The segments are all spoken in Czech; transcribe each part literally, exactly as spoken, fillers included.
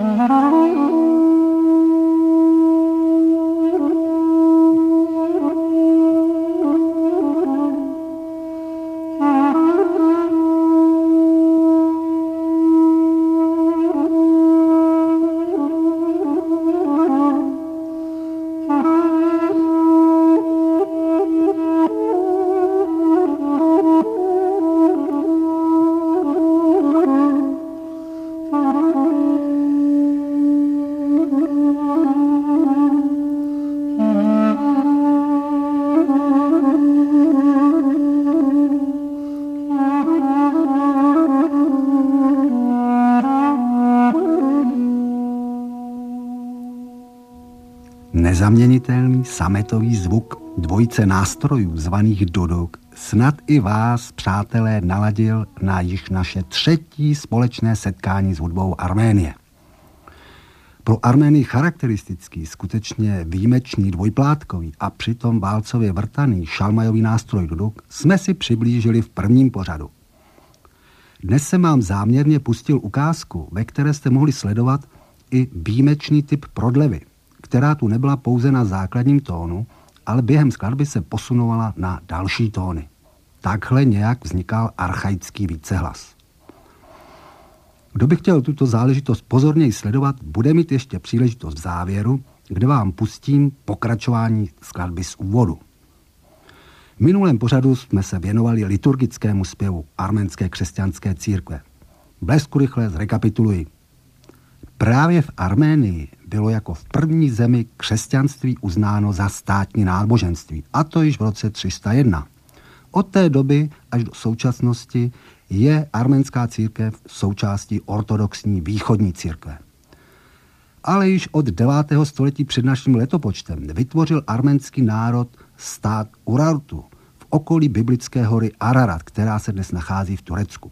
Nezaměnitelný sametový zvuk dvojice nástrojů zvaných duduk snad i vás, přátelé, naladil na již naše třetí společné setkání s hudbou Arménie. Pro Arménii charakteristický, skutečně výjimečný dvojplátkový a přitom válcově vrtaný šalmajový nástroj duduk jsme si přiblížili v prvním pořadu. Dnes jsem vám záměrně pustil ukázku, ve které jste mohli sledovat i výjimečný typ prodlevy, která tu nebyla pouze na základním tónu, ale během skladby se posunovala na další tóny. Takhle nějak vznikal archaický vícehlas. Kdo by chtěl tuto záležitost pozorněji sledovat, bude mít ještě příležitost v závěru, kde vám pustím pokračování skladby z úvodu. V minulém pořadu jsme se věnovali liturgickému zpěvu arménské křesťanské církve. Blesku rychle zrekapituluji. Právě v Arménii bylo jako v první zemi křesťanství uznáno za státní náboženství, a to již v roce tři sta jedna. Od té doby až do současnosti je arménská církev součástí ortodoxní východní církve. Ale již od devátého století před naším letopočtem vytvořil arménský národ stát Urartu v okolí biblické hory Ararat, která se dnes nachází v Turecku.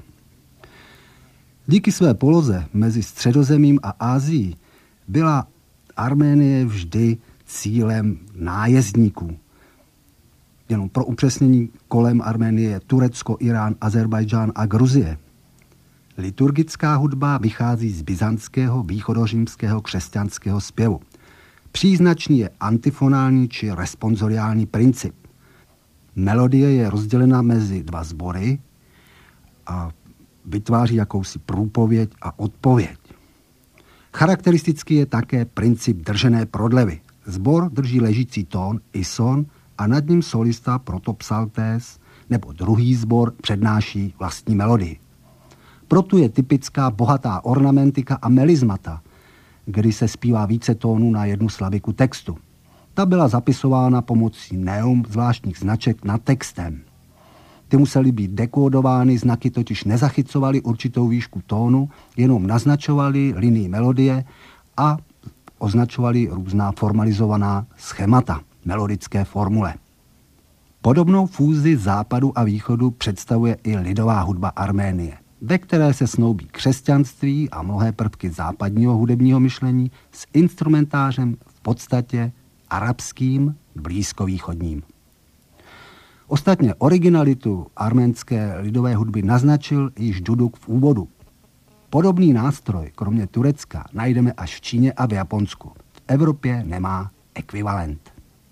Díky své poloze mezi Středozemím a Asií byla Arménie vždy cílem nájezdníků. Jenom pro upřesnění, kolem Arménie je Turecko, Irán, Azerbajdžán a Gruzie. Liturgická hudba vychází z byzantského východořímského křesťanského zpěvu. Příznačný je antifonální či responsoriální princip. Melodie je rozdělena mezi dva sbory a vytváří jakousi průpověď a odpověď. Charakteristický je také princip držené prodlevy. Sbor drží ležící tón ison a nad ním solista protopsaltés nebo druhý sbor přednáší vlastní melodii. Proto je typická bohatá ornamentika a melismata, kdy se zpívá více tónů na jednu slabiku textu. Ta byla zapisována pomocí neum zvláštních značek nad textem. Ty musely být dekódovány, znaky totiž nezachycovaly určitou výšku tónu, jenom naznačovaly linii melodie a označovaly různá formalizovaná schémata, melodické formule. Podobnou fúzi západu a východu představuje i lidová hudba Arménie, ve které se snoubí křesťanství a mnohé prvky západního hudebního myšlení s instrumentářem v podstatě arabským, blízkovýchodním. Ostatně originalitu arménské lidové hudby naznačil již duduk v úvodu. Podobný nástroj, kromě Turecka, najdeme až v Číně a v Japonsku. V Evropě nemá ekvivalent.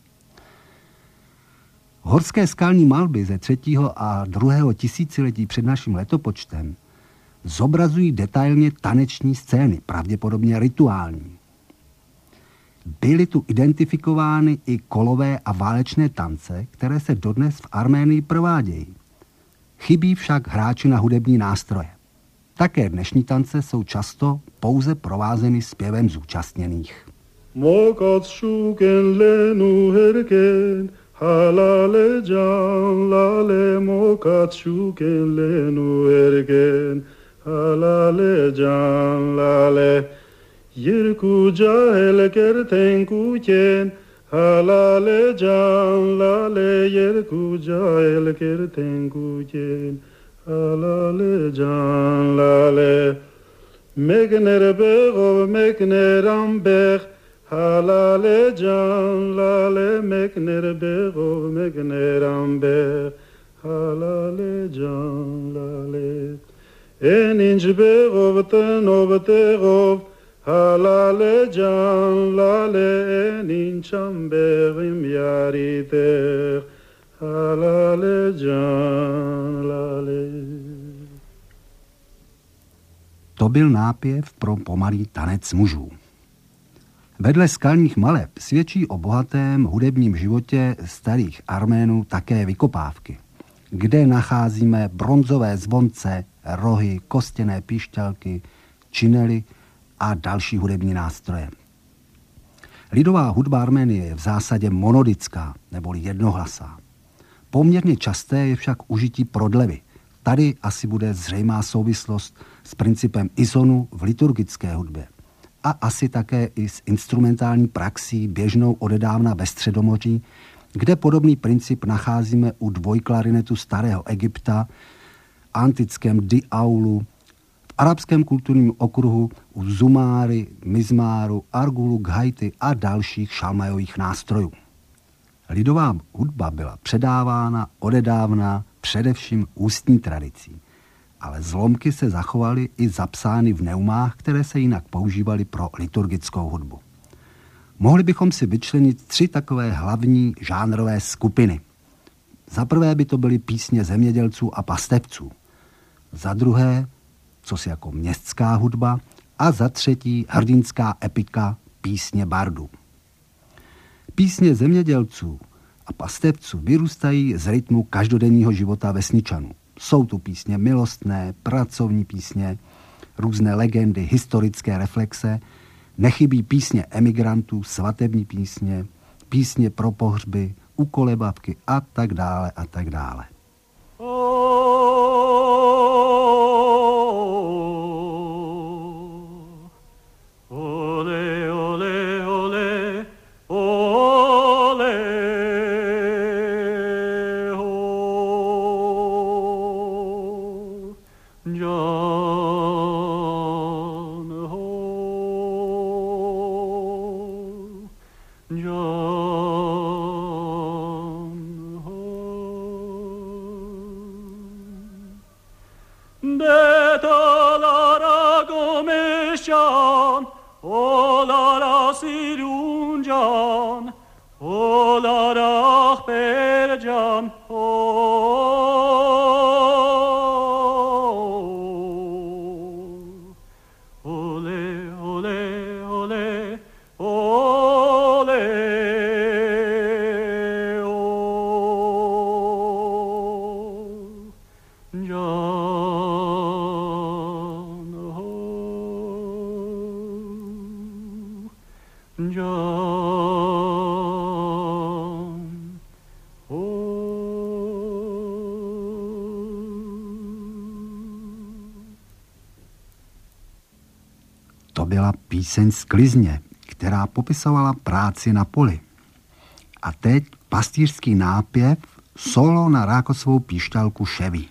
Horské skalní malby ze třetího a druhého tisíciletí před naším letopočtem zobrazují detailně taneční scény, pravděpodobně rituální. Byly tu identifikovány i kolové a válečné tance, které se dodnes v Arménii provádějí. Chybí však hráči na hudební nástroje. Také dnešní tance jsou často pouze provázeny zpěvem zúčastněných. Mokat šuken lenu herken, halale jan lale, mokat šuken lenu herken, halale jan lale. Yirku jahel kerten kuchen, halale jan lale, yirku jahel kerten kuchen, halale jan lale. Mekner begov, mekner ambech, halale jan lale, mekner begov, mekner ambech, halale jan lale. En inch begov tenov tegov, halale can lale nincham berim yariter halale can lale. To byl nápěv pro pomalý tanec mužů. Vedle skalních maleb svědčí o bohatém hudebním životě starých Arménů také vykopávky, kde nacházíme bronzové zvonce, rohy, kostěné píšťalky, činely a další hudební nástroje. Lidová hudba Arménie je v zásadě monodická, neboli jednohlasá. Poměrně časté je však užití prodlevy. Tady asi bude zřejmá souvislost s principem izonu v liturgické hudbě a asi také i s instrumentální praxí běžnou odedávna ve Středomoří, kde podobný princip nacházíme u dvojklarinetu starého Egypta, antickém diaulu, v arabském kulturním okruhu u zumáry, mizmáru, argulu, ghajty a dalších šalmajových nástrojů. Lidová hudba byla předávána odedávna především ústní tradicí, ale zlomky se zachovaly i zapsány v neumách, které se jinak používaly pro liturgickou hudbu. Mohli bychom si vyčlenit tři takové hlavní žánrové skupiny. Za prvé by to byly písně zemědělců a pastevců. Za druhé, cosi jako městská hudba. A za třetí, hrdinská epika, písně bardů. Písně zemědělců a pastevců vyrůstají z rytmu každodenního života vesničanů. Jsou tu písně milostné, pracovní písně, různé legendy, historické reflexe, nechybí písně emigrantů, svatební písně, písně pro pohřby, ukolebavky a tak dále a tak dále. To byla píseň Sklizně, která popisovala práci na poli. A teď pastýřský nápěv solo na rákosovou píšťalku ševí.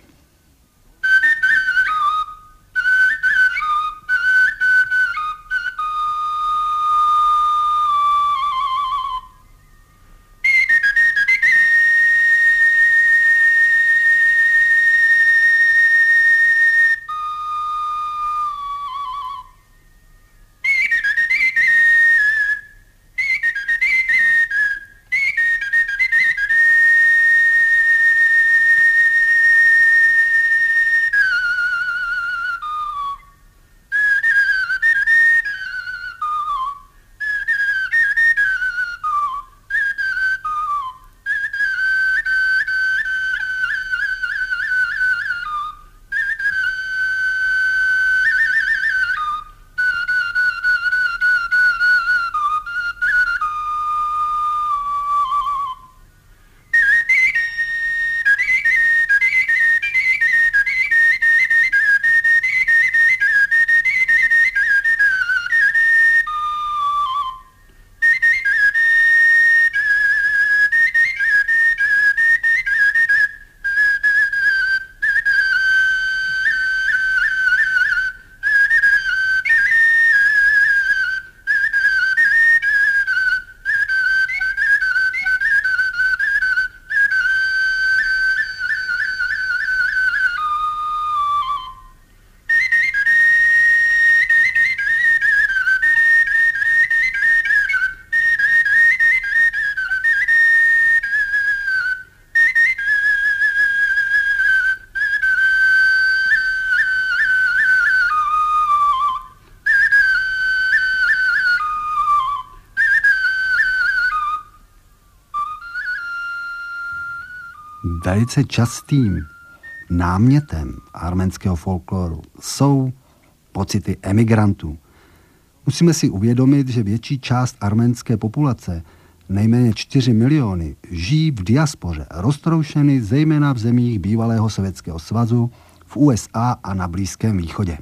Velice častým námětem arménského folkloru jsou pocity emigrantů. Musíme si uvědomit, že větší část arménské populace, nejméně čtyři miliony, žijí v diaspoře, roztroušeny zejména v zemích bývalého Sovětského svazu, v U S A a na Blízkém východě.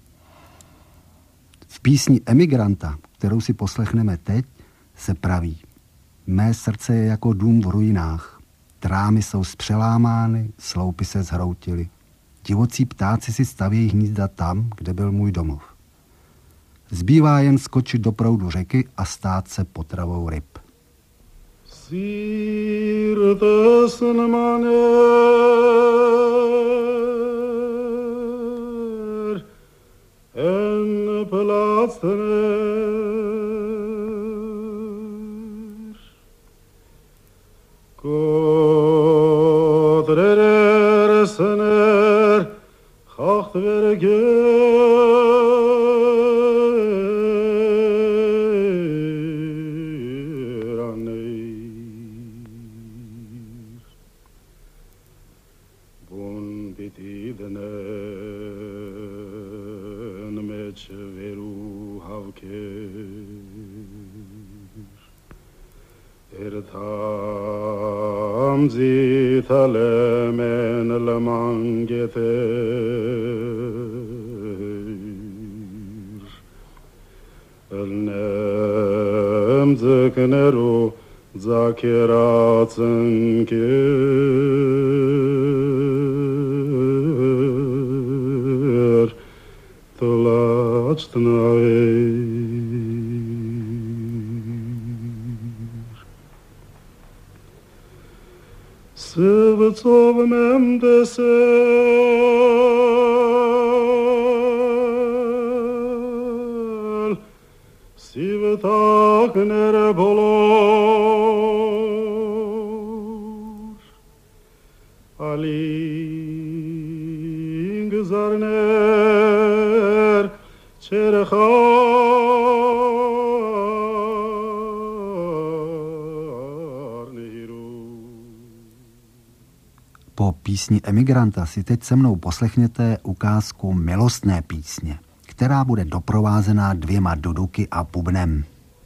V písni Emigranta, kterou si poslechneme teď, se praví: Mé srdce je jako dům v ruinách, trámy jsou zpřelámány, sloupy se zhroutily. Divocí ptáci si stavějí hnízda tam, kde byl můj domov. Zbývá jen skočit do proudu řeky a stát se potravou ryb. En plastner Kodrer sener Chachtverger Aneir Bun bitidenen meç veru havker Ertam zitalemen lemangeter Elnem zekneru zakeratzen ker Tlačtnaver Sevcov mem desel Sivtak nere bolor Aling zarner Çerkhar Po písni Emigranta si teď se mnou poslechněte ukázku milostné písně, která bude doprovázená dvěma duduky a bubnem.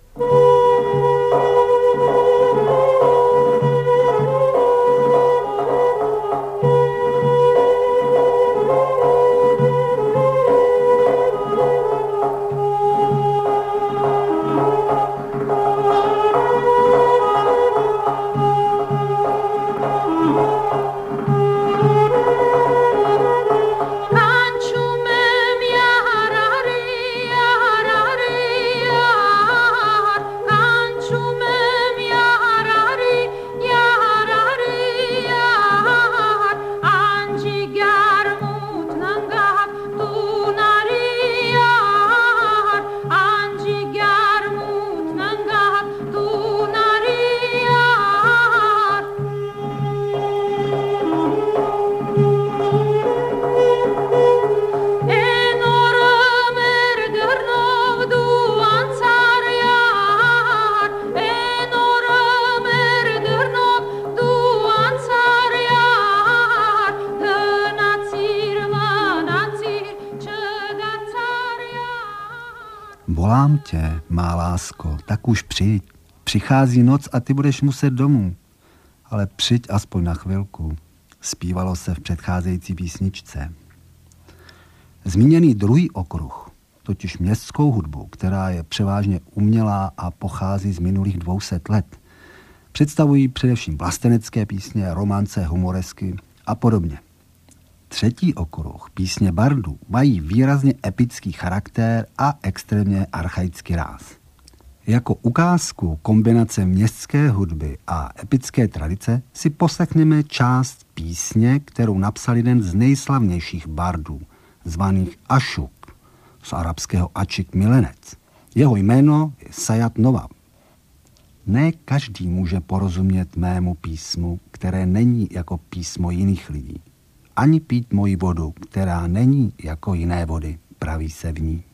Volám tě, má lásko, tak už přijď. Přichází noc a ty budeš muset domů. Ale přijď aspoň na chvilku, zpívalo se v předcházející písničce. Zmíněný druhý okruh, totiž městskou hudbu, která je převážně umělá a pochází z minulých dvou set let, představují především vlastenecké písně, romance, humoresky a podobně. Třetí okruh, písně bardů, mají výrazně epický charakter a extrémně archaický ráz. Jako ukázku kombinace městské hudby a epické tradice si poslechněme část písně, kterou napsal jeden z nejslavnějších bardů, zvaných Ašuk, z arabského Ačik milenec. Jeho jméno je Sajat Novab. Ne každý může porozumět mému písmu, které není jako písmo jiných lidí. Ani pít moji vodu, která není jako jiné vody, praví se v ní.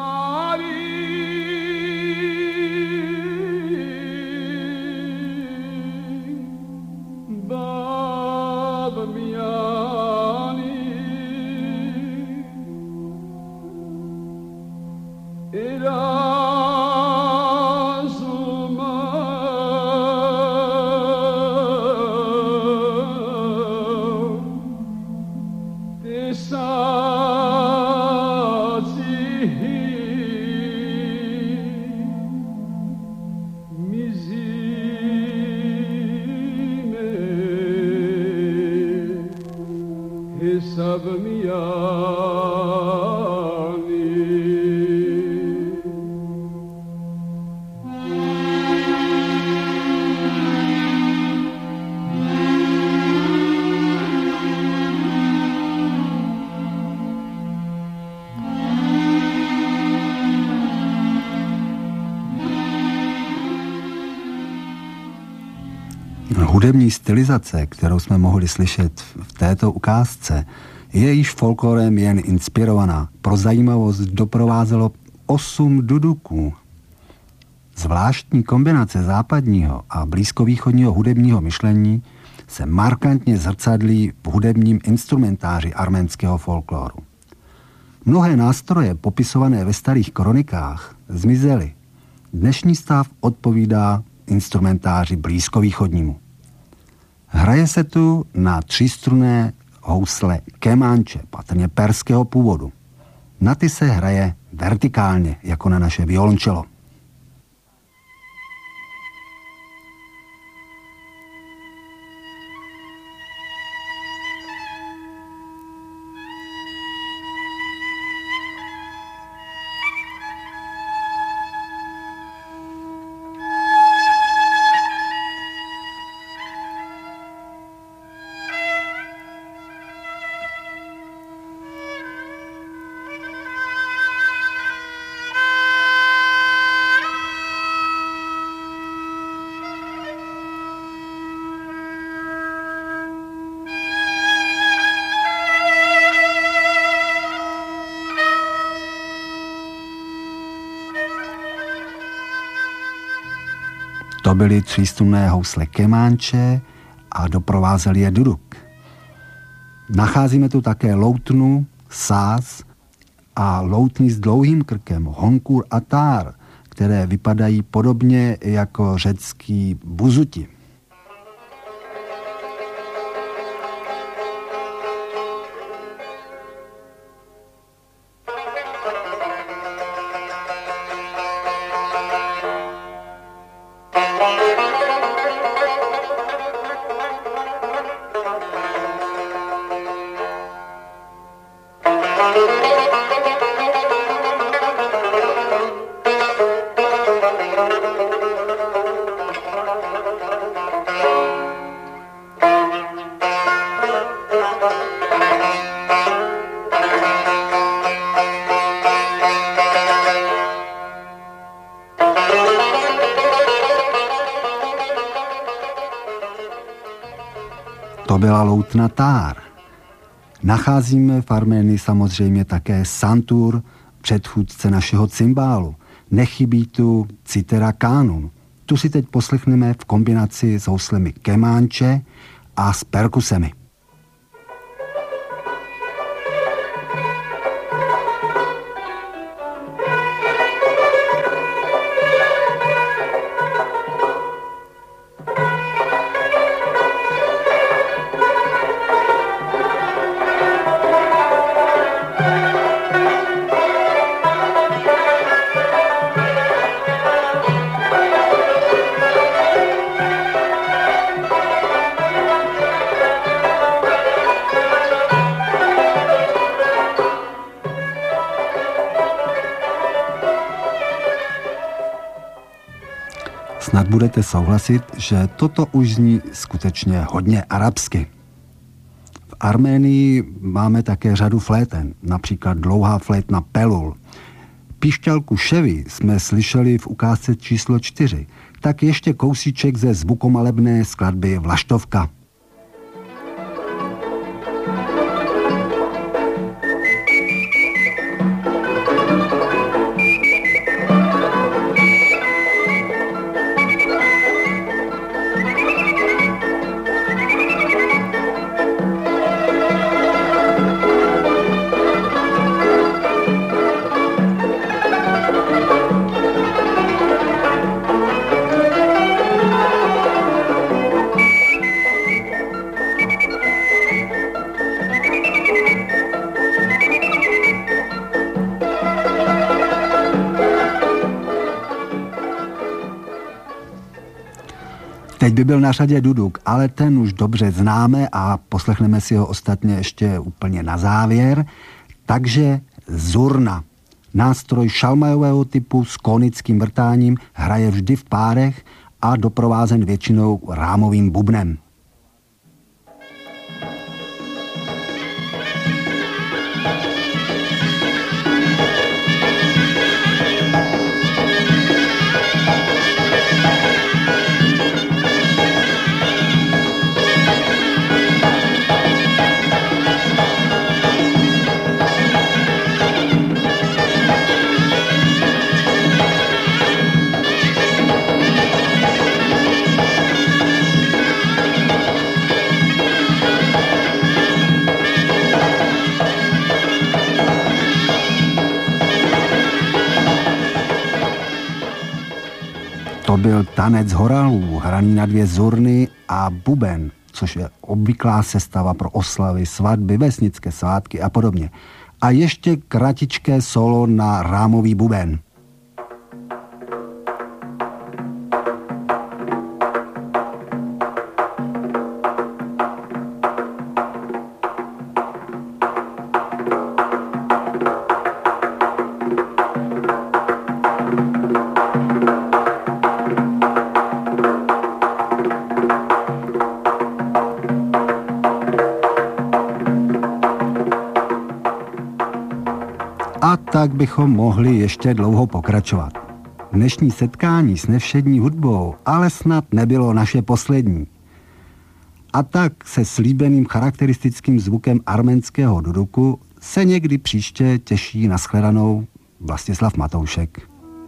Hudební stylizace, kterou jsme mohli slyšet v této ukázce, je již folklorem jen inspirovaná. Pro zajímavost doprovázelo osm duduků. Zvláštní kombinace západního a blízkovýchodního hudebního myšlení se markantně zrcadlí v hudebním instrumentáři arménského folkloru. Mnohé nástroje popisované ve starých kronikách zmizely. Dnešní stav odpovídá instrumentáři blízkovýchodnímu. Hraje se tu na třístrunné housle kemanče, patrně perského původu. Na ty se hraje vertikálně, jako na naše violončelo. To byly třístrunné housle kemanče a doprovázel je duduk. Nacházíme tu také loutnu, sáz a loutny s dlouhým krkem, honkur a tár, které vypadají podobně jako řecký buzuti. To byla loutna tár. Nacházíme v Arménii samozřejmě také santur, předchůdce našeho cymbálu. Nechybí tu citera kánun. Tu si teď poslechneme v kombinaci s houslemi kemanče a s perkusemi. Snad budete souhlasit, že toto už zní skutečně hodně arabsky. V Arménii máme také řadu fléten, například dlouhá flétna pelul. Píšťalku ševy jsme slyšeli v ukázce číslo čtyři, tak ještě kousíček ze zvukomalebné skladby Vlaštovka. Teď by byl na řadě duduk, ale ten už dobře známe a poslechneme si ho ostatně ještě úplně na závěr. Takže zurna. Nástroj šalmajového typu s konickým vrtáním, hraje vždy v párech a doprovázen většinou rámovým bubnem. To byl tanec horalů, hraný na dvě zurny a buben, což je obvyklá sestava pro oslavy, svatby, vesnické svátky a podobně. A ještě kratičké solo na rámový buben. A tak bychom mohli ještě dlouho pokračovat. Dnešní setkání s nevšední hudbou ale snad nebylo naše poslední. A tak se slíbeným charakteristickým zvukem arménského duduku se někdy příště těší na shledanou Vlastislav Matoušek.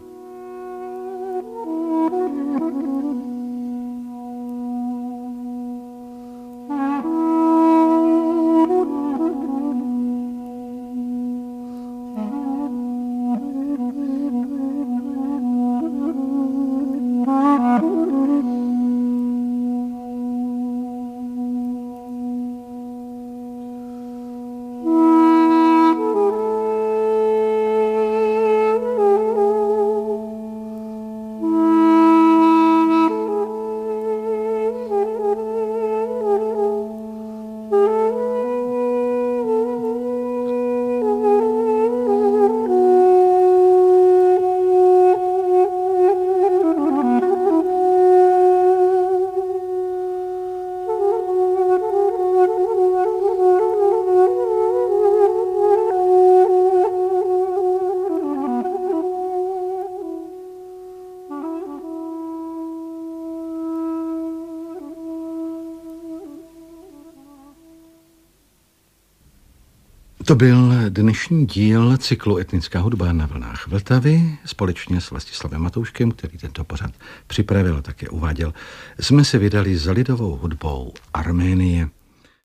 To byl dnešní díl cyklu Etnická hudba na vlnách Vltavy. Společně s Vlastislavem Matouškem, který tento pořad připravil a také uváděl, jsme se vydali za lidovou hudbou Arménie.